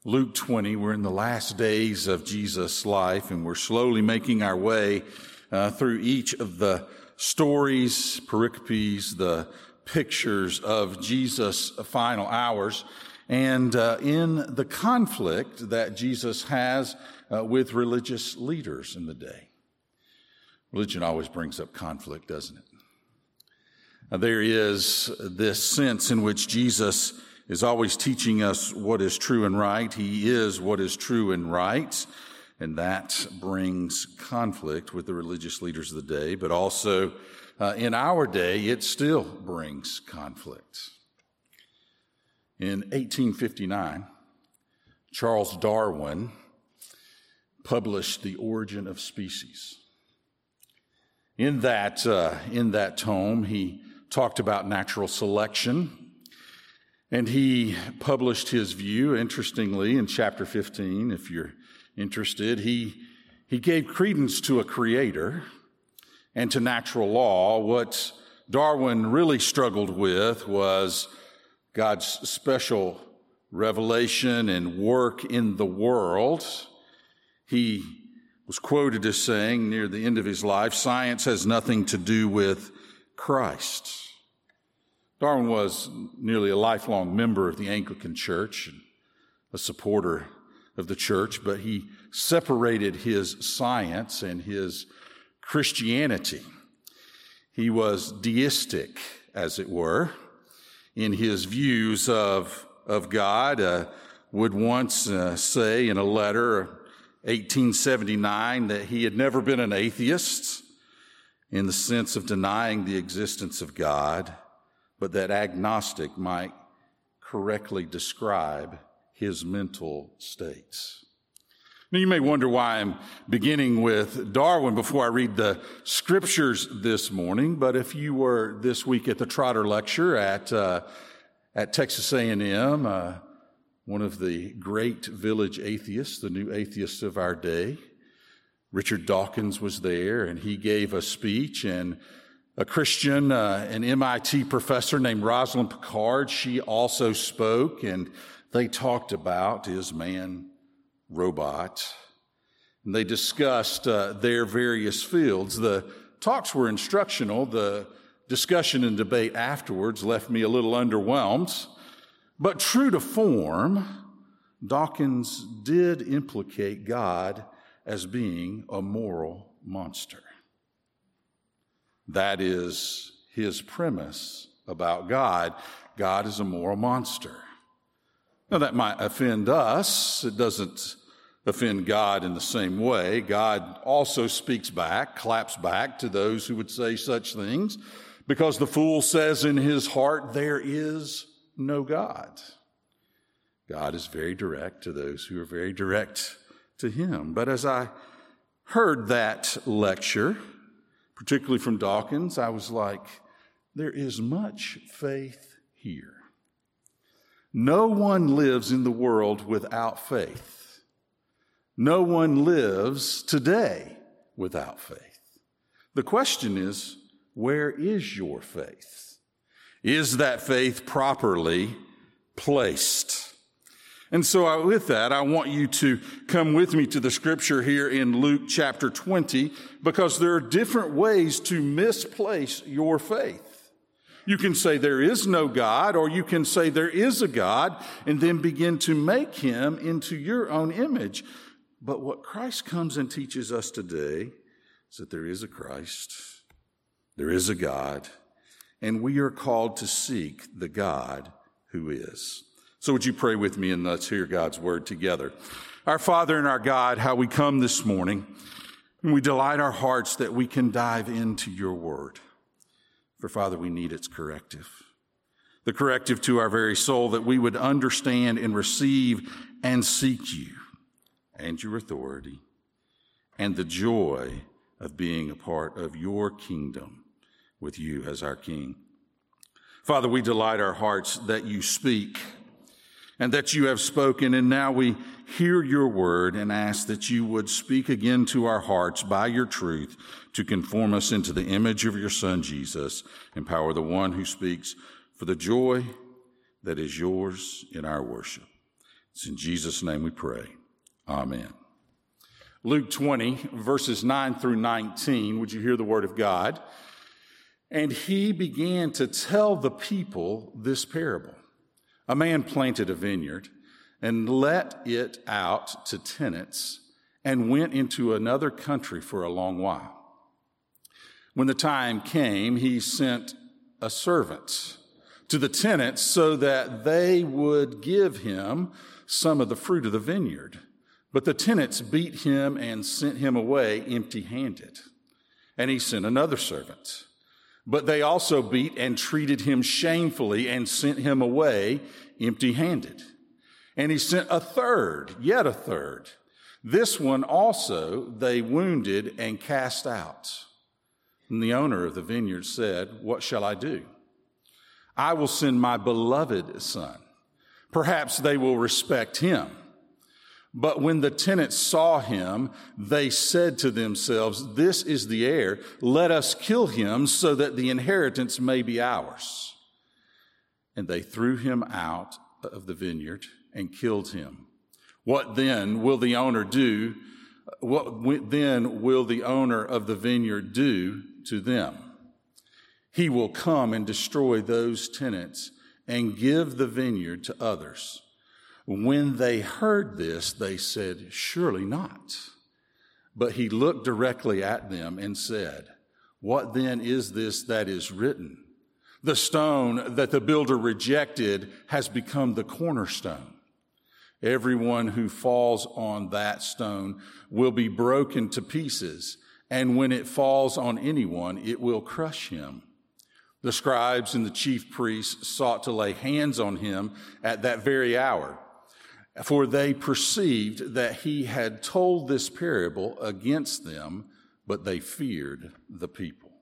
Luke 20, we're in the last days of Jesus' life, and we're slowly making our way through each of the stories, pericopes, the pictures of Jesus' final hours, and in the conflict that Jesus has with religious leaders in the day. Religion always brings up conflict, doesn't it? There is this sense in which Jesus is always teaching us what is true and right. He is what is true and right, and that brings conflict with the religious leaders of the day, but also in our day, it still brings conflict. In 1859, Charles Darwin published The Origin of Species. In that tome, he talked about natural selection, and he published his view, interestingly, in chapter 15, if you're interested. He gave credence to a creator and to natural law. What Darwin really struggled with was God's special revelation and work in the world. He was quoted as saying near the end of his life, "Science has nothing to do with Christ." Darwin was nearly a lifelong member of the Anglican Church and a supporter of the church, but he separated his science and his Christianity. He was deistic, as it were, in his views of God. Would once say in a letter, 1879, that he had never been an atheist in the sense of denying the existence of God, but that agnostic might correctly describe his mental states. Now, you may wonder why I'm beginning with Darwin before I read the scriptures this morning, but if you were this week at the Trotter Lecture at Texas A&M, one of the great village atheists, the new atheists of our day, Richard Dawkins was there, and he gave a speech, and a Christian, an MIT professor named Rosalind Picard, she also spoke, and they talked about is man robot. And they discussed their various fields. The talks were instructional. The discussion and debate afterwards left me a little underwhelmed. But true to form, Dawkins did implicate God as being a moral monster. That is his premise about God. God is a moral monster. Now, that might offend us. It doesn't offend God in the same way. God also speaks back, claps back to those who would say such things, because the fool says in his heart, there is no God. God is very direct to those who are very direct to him. But as I heard that lecture, particularly from Dawkins, I was like, there is much faith here. No one lives in the world without faith. No one lives today without faith. The question is, where is your faith? Is that faith properly placed? And so with that, I want you to come with me to the scripture here in Luke chapter 20, because there are different ways to misplace your faith. You can say there is no God, or you can say there is a God, and then begin to make him into your own image. But what Christ comes and teaches us today is that there is a Christ, there is a God, and we are called to seek the God who is. So would you pray with me, and let's hear God's word together. Our Father and our God, how we come this morning, and we delight our hearts that we can dive into your word. For Father, we need its corrective. The corrective to our very soul, that we would understand and receive and seek you and your authority and the joy of being a part of your kingdom with you as our King. Father, we delight our hearts that you speak and that you have spoken, and now we hear your word and ask that you would speak again to our hearts by your truth to conform us into the image of your Son, Jesus. Empower the one who speaks for the joy that is yours in our worship. It's in Jesus' name we pray. Amen. Luke 20, verses 9 through 19. Would you hear the word of God? And he began to tell the people this parable. A man planted a vineyard and let it out to tenants and went into another country for a long while. When the time came, he sent a servant to the tenants so that they would give him some of the fruit of the vineyard. But the tenants beat him and sent him away empty-handed. And he sent another servant. But they also beat and treated him shamefully and sent him away empty-handed. And he sent a third, yet a third. This one also they wounded and cast out. And the owner of the vineyard said, "What shall I do? I will send my beloved son. Perhaps they will respect him." But when the tenants saw him, they said to themselves, "This is the heir. Let us kill him so that the inheritance may be ours." And they threw him out of the vineyard and killed him. What then will the owner do? What then will the owner of the vineyard do to them? He will come and destroy those tenants and give the vineyard to others. When they heard this, they said, "Surely not." But he looked directly at them and said, "What then is this that is written? The stone that the builder rejected has become the cornerstone. Everyone who falls on that stone will be broken to pieces, and when it falls on anyone, it will crush him." The scribes and the chief priests sought to lay hands on him at that very hour, for they perceived that he had told this parable against them, but they feared the people.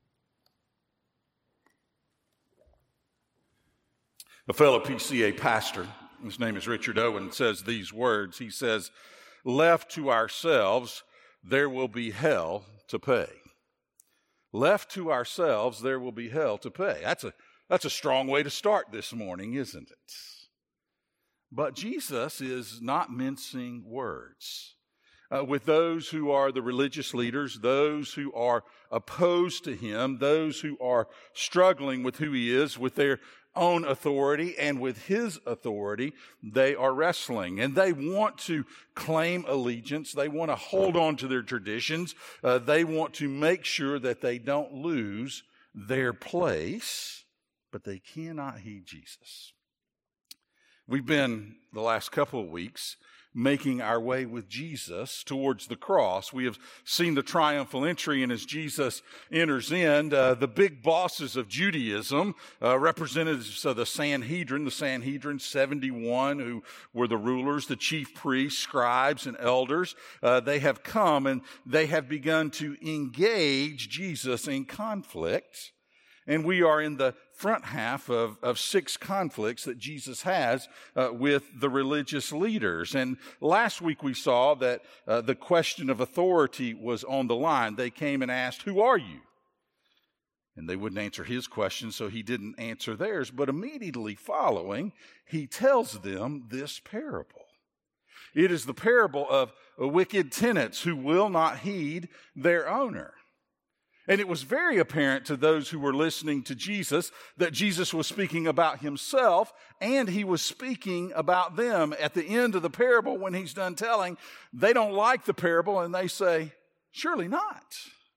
A fellow PCA pastor, his name is Richard Owen, says these words. He says, "Left to ourselves, there will be hell to pay." Left to ourselves, there will be hell to pay. That's a strong way to start this morning, isn't it? But Jesus is not mincing words. With those who are the religious leaders, those who are opposed to him, those who are struggling with who he is, with their own authority and with his authority, they are wrestling. And they want to claim allegiance. They want to hold on to their traditions. They want to make sure that they don't lose their place, but they cannot heed Jesus. We've been, the last couple of weeks, making our way with Jesus towards the cross. We have seen the triumphal entry, and as Jesus enters in, the big bosses of Judaism, representatives of the Sanhedrin 71, who were the rulers, the chief priests, scribes, and elders, they have come and they have begun to engage Jesus in conflict. And we are in the front half of 6 conflicts that Jesus has with the religious leaders. And last week we saw that the question of authority was on the line. They came and asked, "Who are you?" And they wouldn't answer his question, so he didn't answer theirs. But immediately following, he tells them this parable. It is the parable of wicked tenants who will not heed their owner. And it was very apparent to those who were listening to Jesus that Jesus was speaking about himself and he was speaking about them. At the end of the parable, when he's done telling, they don't like the parable and they say, "Surely not.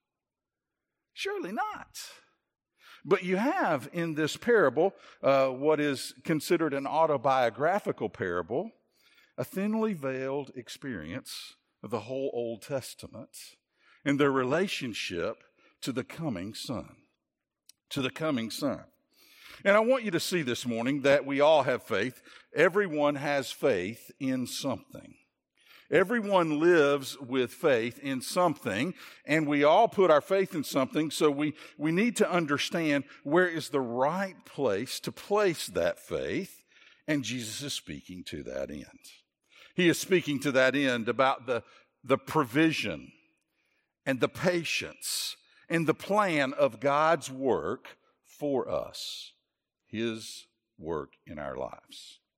Surely not." But you have in this parable what is considered an autobiographical parable, a thinly veiled experience of the whole Old Testament and their relationship to the coming Son. To the coming Son. And I want you to see this morning that we all have faith. Everyone has faith in something. Everyone lives with faith in something, and we all put our faith in something, so we need to understand where is the right place to place that faith, and Jesus is speaking to that end. He is speaking to that end about the provision and the patience and the plan of God's work for us, his work in our lives.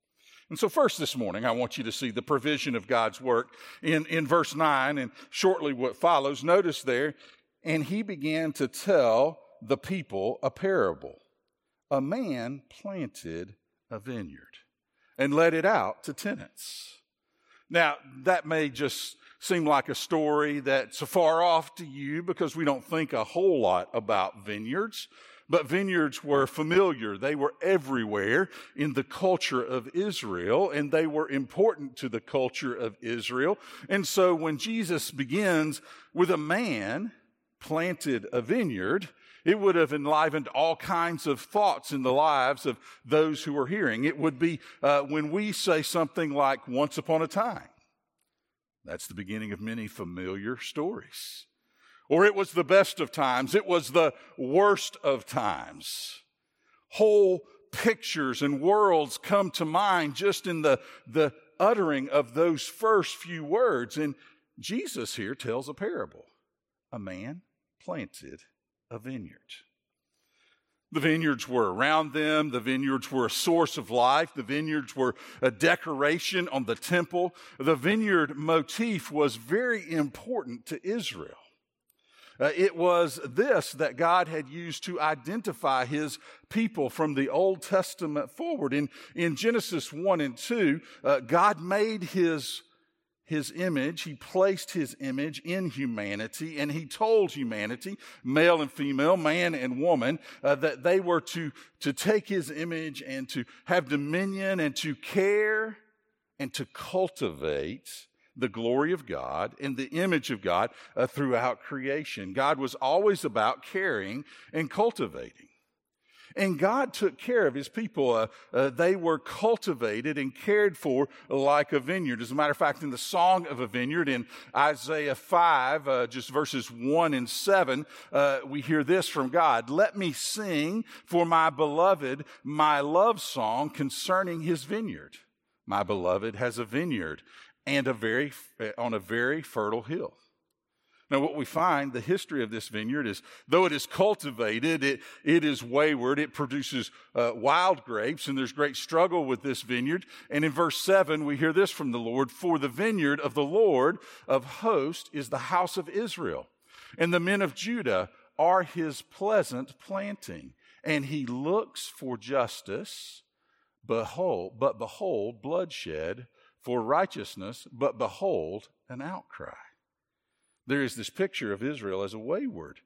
And so first this morning, I want you to see the provision of God's work in verse 9 and shortly what follows. Notice there, and he began to tell the people a parable. A man planted a vineyard and let it out to tenants. Now, that may just seem like a story that's far off to you because we don't think a whole lot about vineyards. But vineyards were familiar. They were everywhere in the culture of Israel, and they were important to the culture of Israel. And so when Jesus begins with a man planted a vineyard, it would have enlivened all kinds of thoughts in the lives of those who were hearing. It would be when we say something like once upon a time. That's the beginning of many familiar stories. Or it was the best of times. It was the worst of times. Whole pictures and worlds come to mind just in the uttering of those first few words. And Jesus here tells a parable. A man planted a vineyard. The vineyards were around them. The vineyards were a source of life. The vineyards were a decoration on the temple. The vineyard motif was very important to Israel. It was this that God had used to identify his people from the Old Testament forward. In Genesis 1 and 2, God made his image. He placed his image in humanity, and he told humanity, male and female, man and woman, that they were to take his image and to have dominion and to care and to cultivate the glory of God and the image of God throughout creation. God was always about caring and cultivating. And God took care of his people. They were cultivated and cared for like a vineyard. As a matter of fact, in the Song of a Vineyard in Isaiah 5, just verses 1 and 7, we hear this from God. Let me sing for my beloved my love song concerning his vineyard. My beloved has a vineyard and on a very fertile hill. Now, what we find, the history of this vineyard is, though it is cultivated, it is wayward. It produces wild grapes, and there's great struggle with this vineyard. And in verse 7, we hear this from the Lord, for the vineyard of the Lord of hosts is the house of Israel, and the men of Judah are his pleasant planting. And he looks for justice, but behold, bloodshed, for righteousness, but behold, an outcry. There is this picture of Israel as a wayward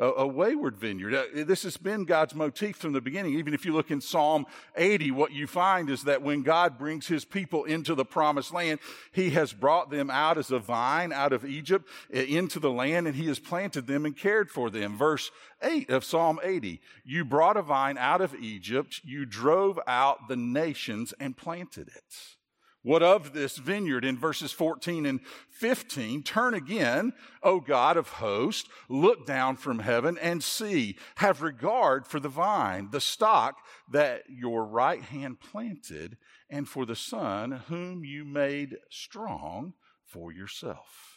vineyard. This has been God's motif from the beginning. Even if you look in Psalm 80, what you find is that when God brings his people into the promised land, he has brought them out as a vine out of Egypt into the land, and he has planted them and cared for them. Verse 8 of Psalm 80, you brought a vine out of Egypt, you drove out the nations and planted it. What of this vineyard? In verses 14 and 15, turn again, O God of hosts, look down from heaven and see, have regard for the vine, the stock that your right hand planted, and for the son whom you made strong for yourself.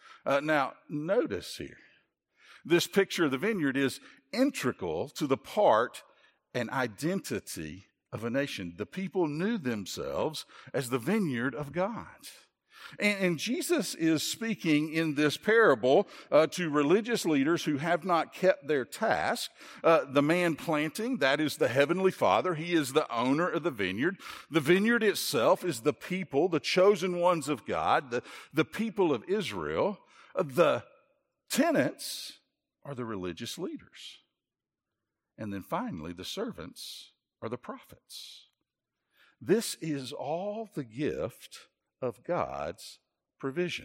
Now, notice here, this picture of the vineyard is integral to the part and identity of a nation. The people knew themselves as the vineyard of God. And Jesus is speaking in this parable to religious leaders who have not kept their task. The man planting, that is the heavenly Father. He is the owner of the vineyard. The vineyard itself is the people, the chosen ones of God, the people of Israel. The tenants are the religious leaders. And then finally, the servants are the prophets. This is all the gift of God's provision.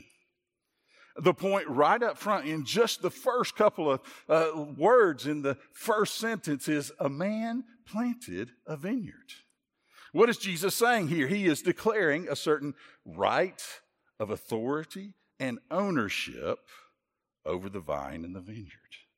The point right up front in just the first couple of words in the first sentence is a man planted a vineyard. What is Jesus saying here? He is declaring a certain right of authority and ownership over the vine and the vineyard.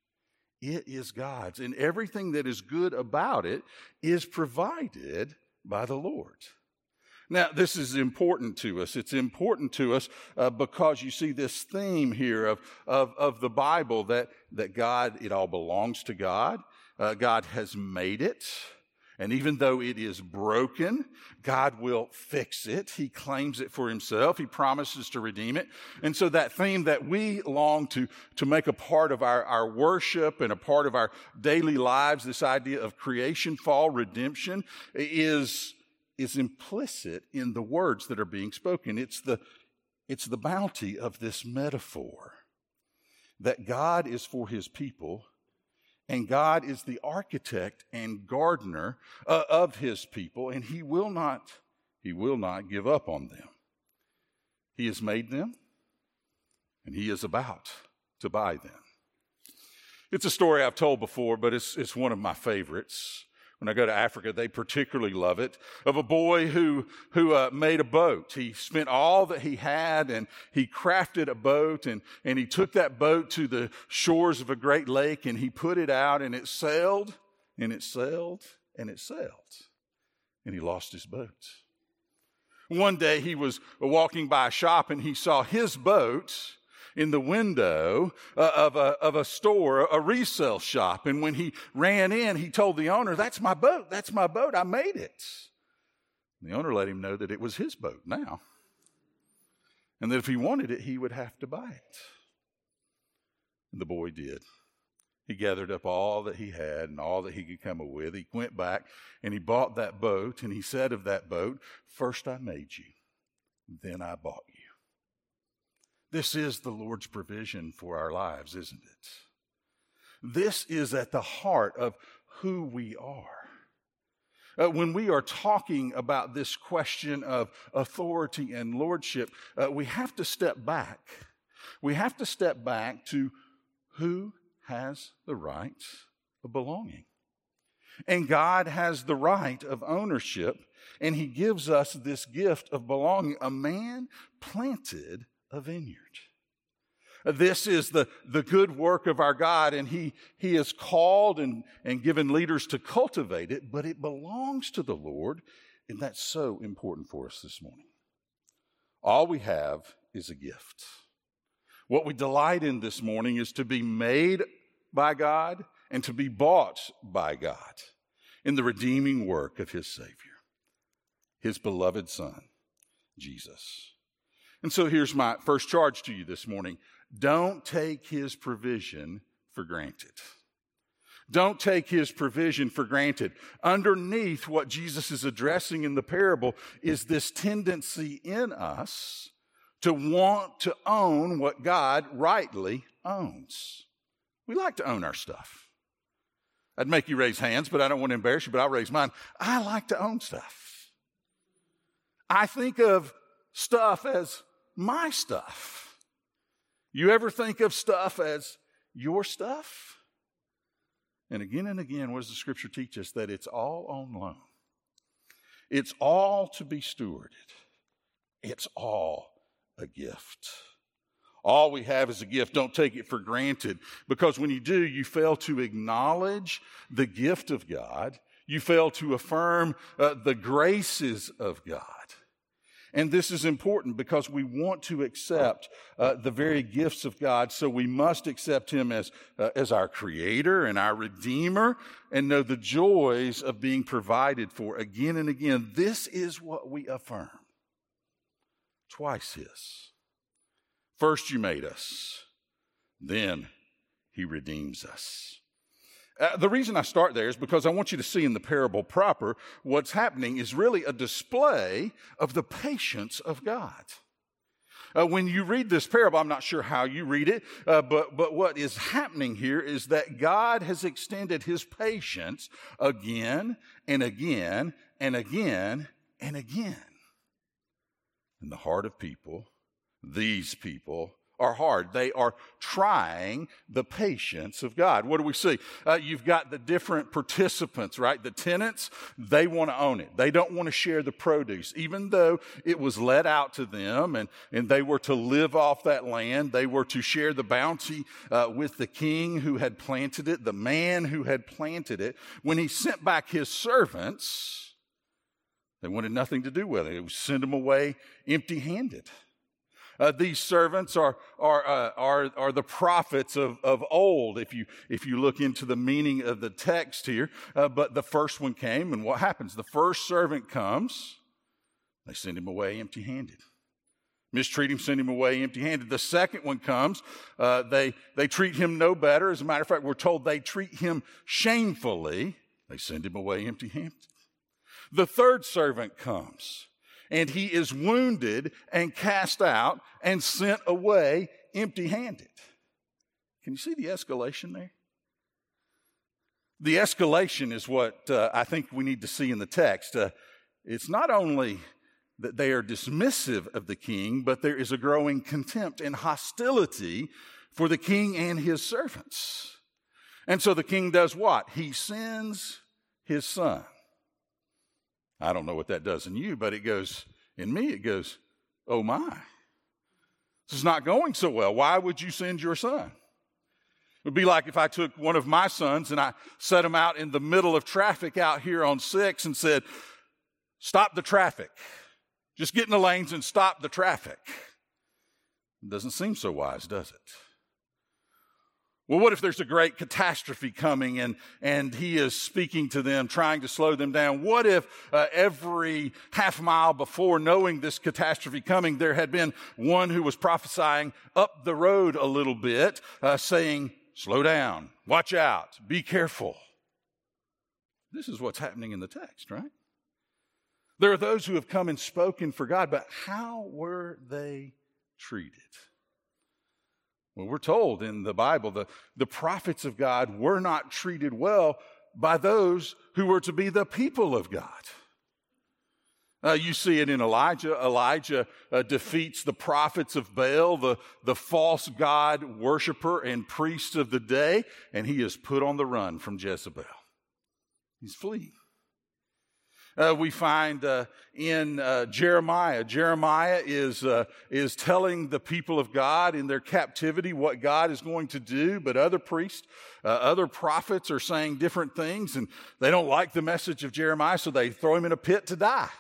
It is God's, and everything that is good about it is provided by the Lord. Now, this is important to us. It's important to us because you see this theme here of the Bible that God, it all belongs to God. God has made it. And even though it is broken, God will fix it. He claims it for himself. He promises to redeem it. And so that theme that we long to make a part of our worship and a part of our daily lives, this idea of creation, fall, redemption, is implicit in the words that are being spoken. It's the bounty of this metaphor that God is for his people, and God is the architect and gardener of his people, and he will not give up on them. He has made them, and he is about to buy them. It's a story I've told before, but it's one of my favorites. When I go to Africa, they particularly love it, of a boy who made a boat. He spent all that he had and he crafted a boat and he took that boat to the shores of a great lake and he put it out and it sailed and it sailed and it sailed. And he lost his boat. One day he was walking by a shop and he saw his boat in the window of a store, a resale shop. And when he ran in, he told the owner, "That's my boat. That's my boat. I made it." And the owner let him know that it was his boat now. And that if he wanted it, he would have to buy it. And the boy did. He gathered up all that he had and all that he could come up with. He went back and he bought that boat. And he said of that boat, "First I made you, then I bought you." This is the Lord's provision for our lives, isn't it? This is at the heart of who we are. When we are talking about this question of authority and lordship, we have to step back. We have to step back to who has the right of belonging. And God has the right of ownership, and he gives us this gift of belonging. A man planted a vineyard. This is the good work of our God, and he has called and given leaders to cultivate it, but it belongs to the Lord, and that's so important for us this morning. All we have is a gift. What we delight in this morning is to be made by God and to be bought by God in the redeeming work of his Savior, his beloved Son, Jesus. And so here's my first charge to you this morning. Don't take his provision for granted. Don't take his provision for granted. Underneath what Jesus is addressing in the parable is this tendency in us to want to own what God rightly owns. We like to own our stuff. I'd make you raise hands, but I don't want to embarrass you, but I'll raise mine. I like to own stuff. I think of stuff as my stuff. You ever think of stuff as your stuff? And again, what does the scripture teach us? That it's all on loan. It's all to be stewarded. It's all a gift. All we have is a gift. Don't take it for granted, because when you do, you fail to acknowledge the gift of God. You fail to affirm the graces of God. And this is important because we want to accept the very gifts of God, so we must accept him as our creator and our redeemer and know the joys of being provided for again and again. This is what we affirm. Twice his. First you made us, then he redeems us. The reason I start there is because I want you to see in the parable proper what's happening is really a display of the patience of God. When you read this parable, I'm not sure how you read it, but what is happening here is that God has extended his patience again and again and again and again. In the heart of people, these people are hard. They are trying the patience of God. What do we see? You've got the different participants, right? The tenants, they want to own it. They don't want to share the produce. Even though it was let out to them and they were to live off that land, they were to share the bounty with the king who had planted it, the man who had planted it. When he sent back his servants, they wanted nothing to do with it. It would send them away empty-handed. These servants are the prophets of old, if you look into the meaning of the text here. But the first one came, and what happens? The first servant comes, they send him away empty-handed. Mistreat him, send him away empty-handed. The second one comes, they treat him no better. As a matter of fact, we're told they treat him shamefully. They send him away empty-handed. The third servant comes, and he is wounded and cast out and sent away empty-handed. Can you see the escalation there? The escalation is what I think we need to see in the text. It's not only that they are dismissive of the king, but there is a growing contempt and hostility for the king and his servants. And so the king does what? He sends his son. I don't know what that does in you, but it goes, in me, it goes, oh my, this is not going so well. Why would you send your son? It would be like if I took one of my sons and I set him out in the middle of traffic out here on 6 and said, stop the traffic. Just get in the lanes and stop the traffic. It doesn't seem so wise, does it? Well, what if there's a great catastrophe coming and he is speaking to them, trying to slow them down? What if every half mile before knowing this catastrophe coming, there had been one who was prophesying up the road a little bit, saying, slow down, watch out, be careful. This is what's happening in the text, right? There are those who have come and spoken for God, but how were they treated? Well, we're told in the Bible the prophets of God were not treated well by those who were to be the people of God. You see it in Elijah. Elijah defeats the prophets of Baal, the false god worshiper and priest of the day, and he is put on the run from Jezebel. He's fleeing. We find in Jeremiah. Jeremiah is telling the people of God in their captivity what God is going to do, but other priests, other prophets are saying different things, and they don't like the message of Jeremiah, so they throw him in a pit to die.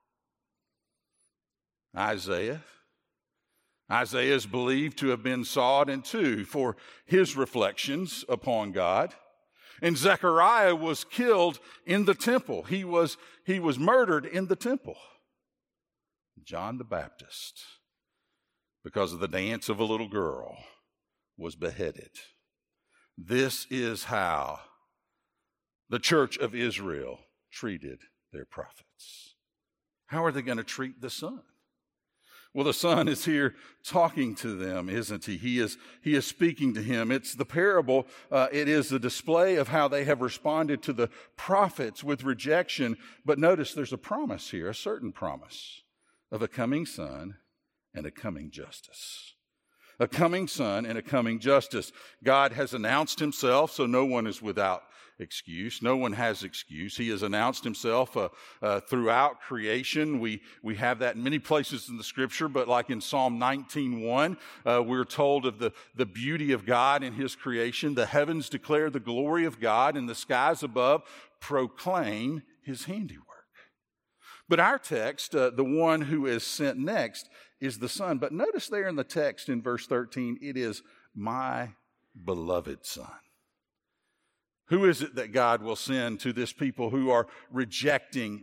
Isaiah is believed to have been sawed in two for his reflections upon God. And Zechariah was killed in the temple. He was murdered in the temple. John the Baptist, because of the dance of a little girl, was beheaded. This is how the church of Israel treated their prophets. How are they going to treat the Son? Well, the Son is here talking to them, isn't he? He is speaking to him. It's the parable. It is the display of how they have responded to the prophets with rejection. But notice there's a promise here, a certain promise of a coming Son and a coming justice. A coming Son and a coming justice. God has announced himself, so no one is without excuse. No one has excuse. He has announced himself throughout creation. We have that in many places in the scripture, but like in Psalm 19:1, we're told of the beauty of God in his creation. The heavens declare the glory of God, and the skies above proclaim his handiwork. But our text, the one who is sent next, is the Son. But notice there in the text in verse 13, it is my beloved Son. Who is it that God will send to this people who are rejecting?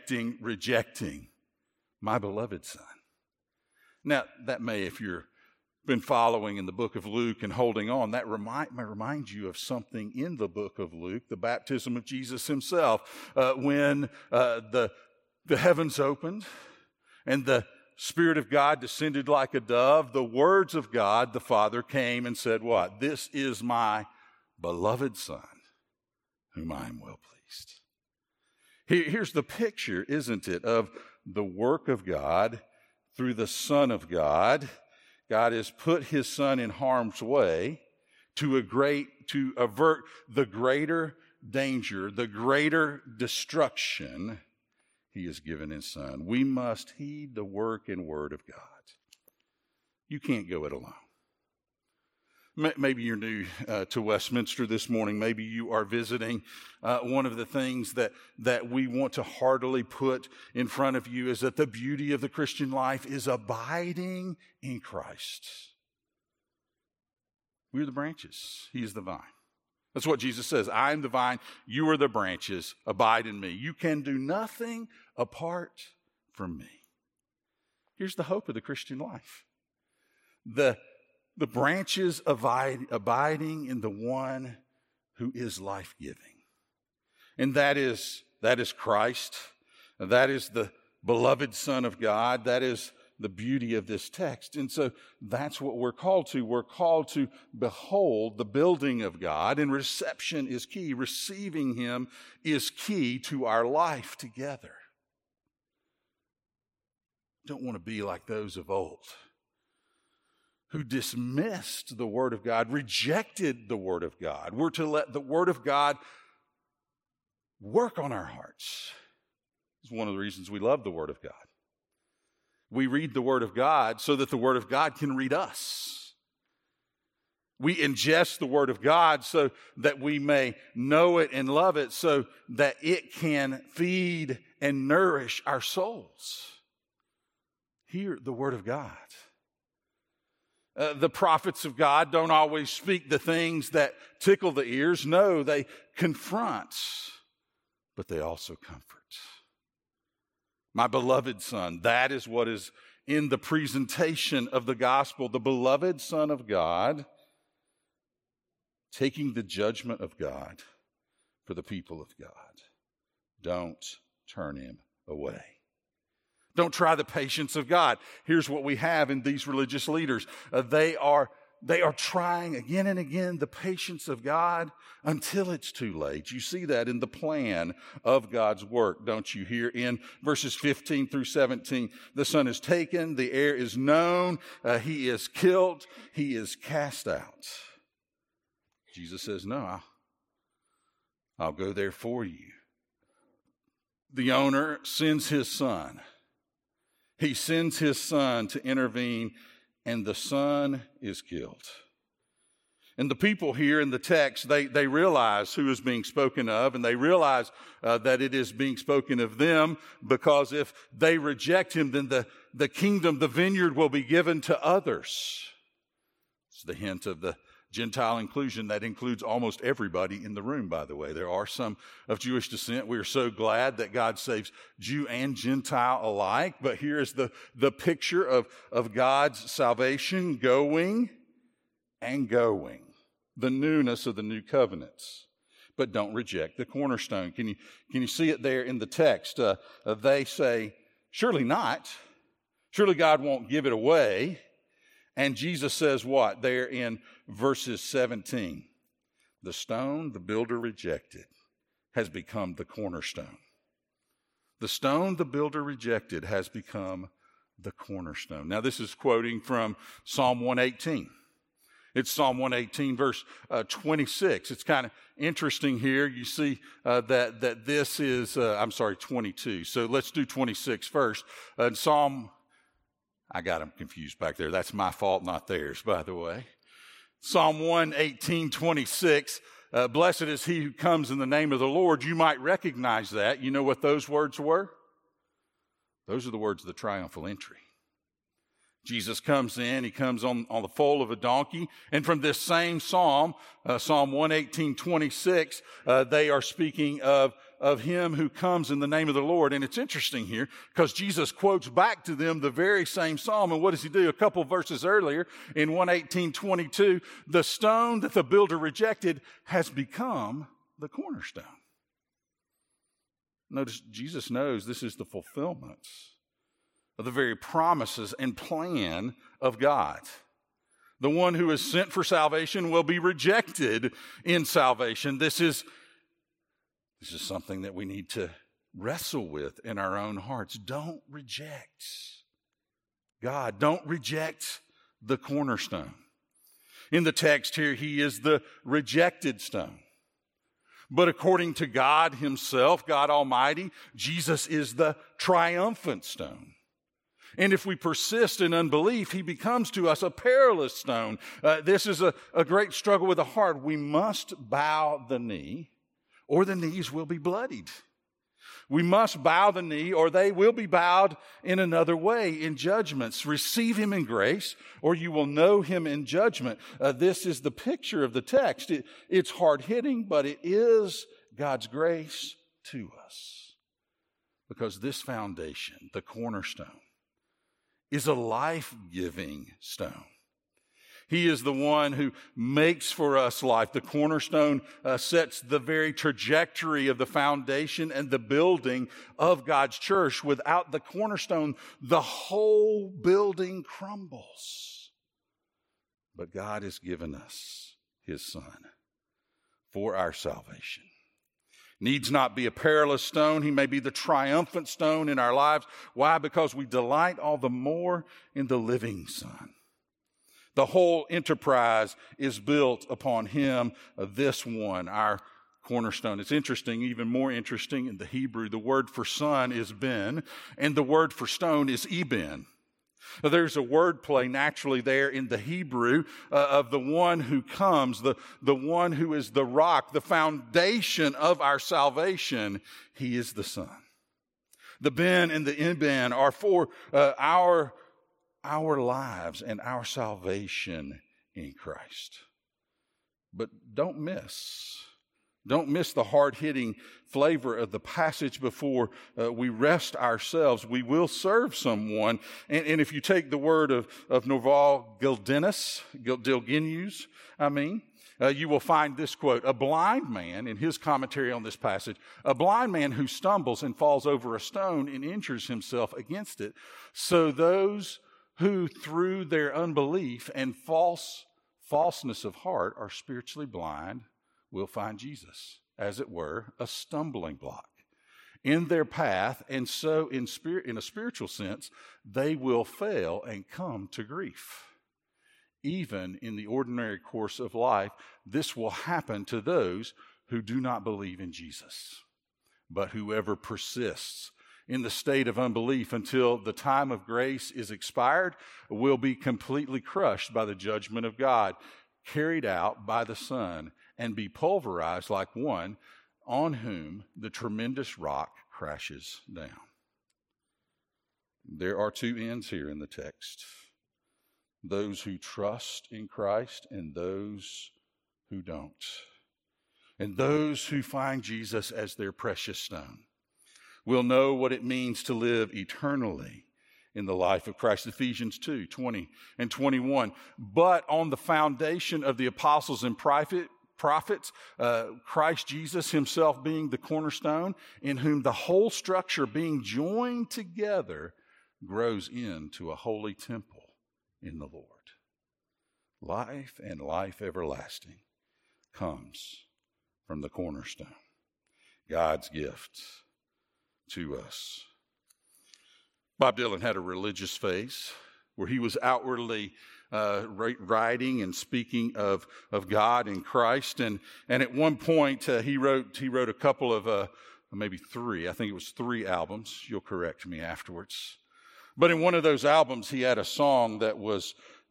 My beloved Son. Now, that may, if you've been following in the book of Luke and holding on, that may remind you of something in the book of Luke, the baptism of Jesus himself, when the heavens opened and the Spirit of God descended like a dove. The words of God, the Father, came and said what? This is my beloved Son, whom I am well pleased. Here's the picture, isn't it, of the work of God through the Son of God. God has put his Son in harm's way to avert the greater danger, the greater destruction he has given his Son. We must heed the work and word of God. You can't go it alone. Maybe you're new to Westminster this morning. Maybe you are visiting. One of the things that we want to heartily put in front of you is that the beauty of the Christian life is abiding in Christ. We're the branches. He is the vine. That's what Jesus says. I am the vine. You are the branches. Abide in me. You can do nothing apart from me. Here's the hope of the Christian life. The branches abiding in the one who is life-giving. And that is Christ. That is the beloved Son of God. That is the beauty of this text. And so that's what we're called to. We're called to behold the building of God, and reception is key. Receiving Him is key to our life together. Don't want to be like those of old who dismissed the Word of God, rejected the Word of God. We're to let the Word of God work on our hearts. It's one of the reasons we love the Word of God. We read the Word of God so that the Word of God can read us. We ingest the Word of God so that we may know it and love it, so that it can feed and nourish our souls. Hear the Word of God. The prophets of God don't always speak the things that tickle the ears. No, they confront, but they also comfort. My beloved Son, that is what is in the presentation of the gospel. The beloved Son of God taking the judgment of God for the people of God. Don't turn Him away. Don't try the patience of God. Here's what we have in these religious leaders. They are trying again and again the patience of God until it's too late. You see that in the plan of God's work, don't you? Here in verses 15 through 17, the Son is taken, the heir is known, He is killed, He is cast out. Jesus says, no, I'll go there for you. The owner sends his son. He sends his son to intervene, and the son is killed. And the people here in the text, they realize who is being spoken of, and they realize that it is being spoken of them, because if they reject him, then the kingdom, the vineyard, will be given to others. It's the hint of the Gentile inclusion that includes almost everybody in the room, by the way. There are some of Jewish descent. We are so glad that God saves Jew and Gentile alike. But here is the picture of God's salvation going and going. The newness of the new covenants. But don't reject the cornerstone. Can you see it there in the text? They say, surely not. Surely God won't give it away. And Jesus says what? There in verses 17. The stone the builder rejected has become the cornerstone. The stone the builder rejected has become the cornerstone. Now this is quoting from Psalm 118. It's Psalm 118, verse 26. It's kind of interesting here. You see that this is, 22. So let's do 26 first. I got them confused back there. That's my fault, not theirs, by the way. Psalm 118, 26. Blessed is he who comes in the name of the Lord. You might recognize that. You know what those words were? Those are the words of the triumphal entry. Jesus comes in, he comes on the foal of a donkey. And from this same psalm, Psalm 118, 26, they are speaking of him who comes in the name of the Lord. And it's interesting here because Jesus quotes back to them the very same psalm. And what does he do? A couple verses earlier in 118:22, the stone that the builder rejected has become the cornerstone. Notice Jesus knows this is the fulfillment of the very promises and plan of God. The one who is sent for salvation will be rejected in salvation. This is something that we need to wrestle with in our own hearts. Don't reject God. Don't reject the cornerstone. In the text here, he is the rejected stone. But according to God himself, God Almighty, Jesus is the triumphant stone. And if we persist in unbelief, he becomes to us a perilous stone. This is a great struggle with the heart. We must bow the knee, or the knees will be bloodied. We must bow the knee, or they will be bowed in another way, in judgments. Receive him in grace, or you will know him in judgment. This is the picture of the text. It's hard-hitting, but it is God's grace to us. Because this foundation, the cornerstone, is a life-giving stone. He is the one who makes for us life. The cornerstone sets the very trajectory of the foundation and the building of God's church. Without the cornerstone, the whole building crumbles. But God has given us his Son for our salvation. Needs not be a perilous stone. He may be the triumphant stone in our lives. Why? Because we delight all the more in the living Son. The whole enterprise is built upon him, this one, our cornerstone. It's interesting, even more interesting in the Hebrew, the word for son is ben, and the word for stone is eben. There's a word play naturally there in the Hebrew of the one who comes, the one who is the rock, the foundation of our salvation. He is the Son. The ben and the eben are for our lives and our salvation in Christ. But don't miss the hard-hitting flavor of the passage before we rest ourselves. We will serve someone. And if you take the word of Norval Gildenus, you will find this quote: a blind man, in his commentary on this passage, a blind man who stumbles and falls over a stone and injures himself against it. So those who through their unbelief and falseness of heart are spiritually blind will find Jesus, as it were, a stumbling block in their path, and so in a spiritual sense, they will fail and come to grief. Even in the ordinary course of life, this will happen to those who do not believe in Jesus. But whoever persists in the state of unbelief until the time of grace is expired will be completely crushed by the judgment of God, carried out by the Son, and be pulverized like one on whom the tremendous rock crashes down. There are two ends here in the text: those who trust in Christ and those who don't. And those who find Jesus as their precious stone will know what it means to live eternally in the life of Christ. Ephesians 2:20 and 21. But on the foundation of the apostles and prophets, Christ Jesus himself being the cornerstone, in whom the whole structure being joined together grows into a holy temple in the Lord. Life and life everlasting comes from the cornerstone, God's gift to us. Bob Dylan had a religious phase where he was outwardly writing and speaking of God and Christ, and at one point he wrote a couple of maybe three. I think it was 3 albums. You'll correct me afterwards. But in one of those albums, he had a song that was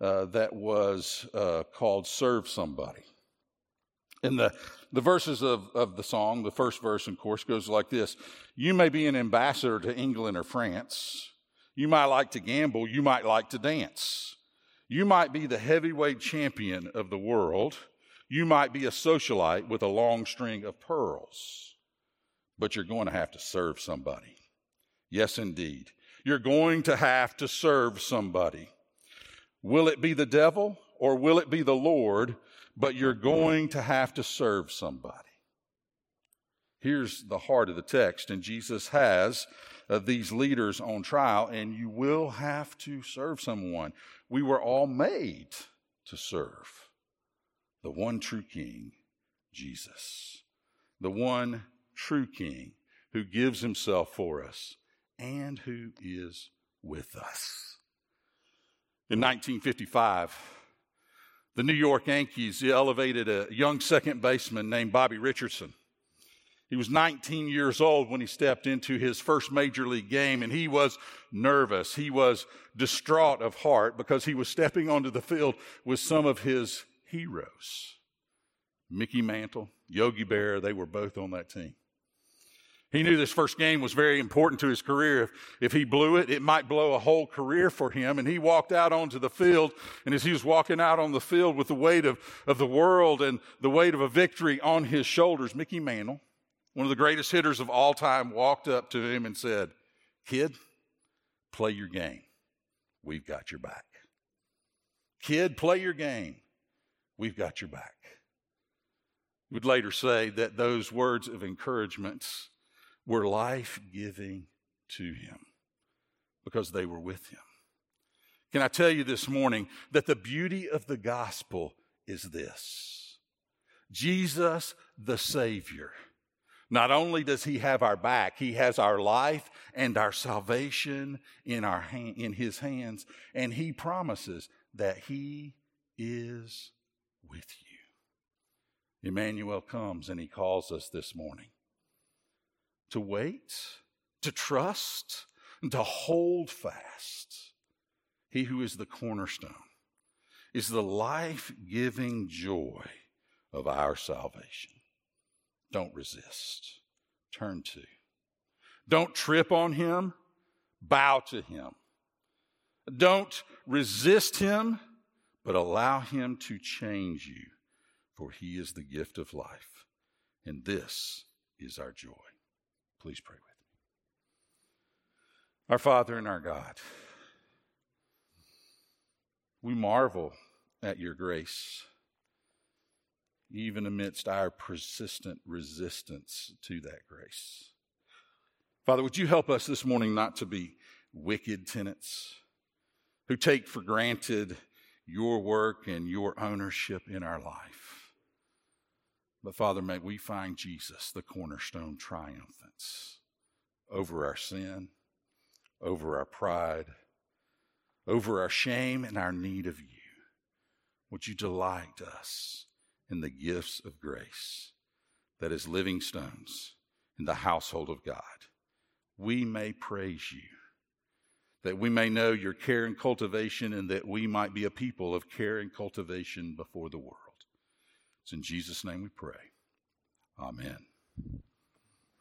called "Serve Somebody." And the verses of the song, the first verse, of course, goes like this: you may be an ambassador to England or France. You might like to gamble. You might like to dance. You might be the heavyweight champion of the world. You might be a socialite with a long string of pearls. But you're going to have to serve somebody. Yes, indeed. You're going to have to serve somebody. Will it be the devil or will it be the Lord? But you're going to have to serve somebody. Here's the heart of the text, and Jesus has these leaders on trial, and you will have to serve someone. We were all made to serve the one true King, Jesus, the one true King who gives himself for us and who is with us. In 1955, the New York Yankees elevated a young second baseman named Bobby Richardson. He was 19 years old when he stepped into his first major league game, and he was nervous. He was distraught of heart because he was stepping onto the field with some of his heroes. Mickey Mantle, Yogi Berra, they were both on that team. He knew this first game was very important to his career. If he blew it, it might blow a whole career for him. And he walked out onto the field, and as he was walking out on the field with the weight of the world and the weight of a victory on his shoulders, Mickey Mantle, one of the greatest hitters of all time, walked up to him and said, "Kid, play your game. We've got your back. Kid, play your game. We've got your back." He would later say that those words of encouragement were life-giving to him because they were with him. Can I tell you this morning that the beauty of the gospel is this? Jesus, the Savior, not only does he have our back, he has our life and our salvation in his hands, and he promises that he is with you. Emmanuel comes and he calls us this morning to wait, to trust, and to hold fast. He who is the cornerstone is the life-giving joy of our salvation. Don't resist. Turn to. Don't trip on him. Bow to him. Don't resist him, but allow him to change you, for he is the gift of life, and this is our joy. Please pray with me. Our Father and our God, we marvel at your grace, even amidst our persistent resistance to that grace. Father, would you help us this morning not to be wicked tenants who take for granted your work and your ownership in our life. But Father, may we find Jesus, the cornerstone, triumphant over our sin, over our pride, over our shame and our need of you. Would you delight us in the gifts of grace that is living stones in the household of God? We may praise you, that we may know your care and cultivation, and that we might be a people of care and cultivation before the world. It's in Jesus' name we pray. Amen.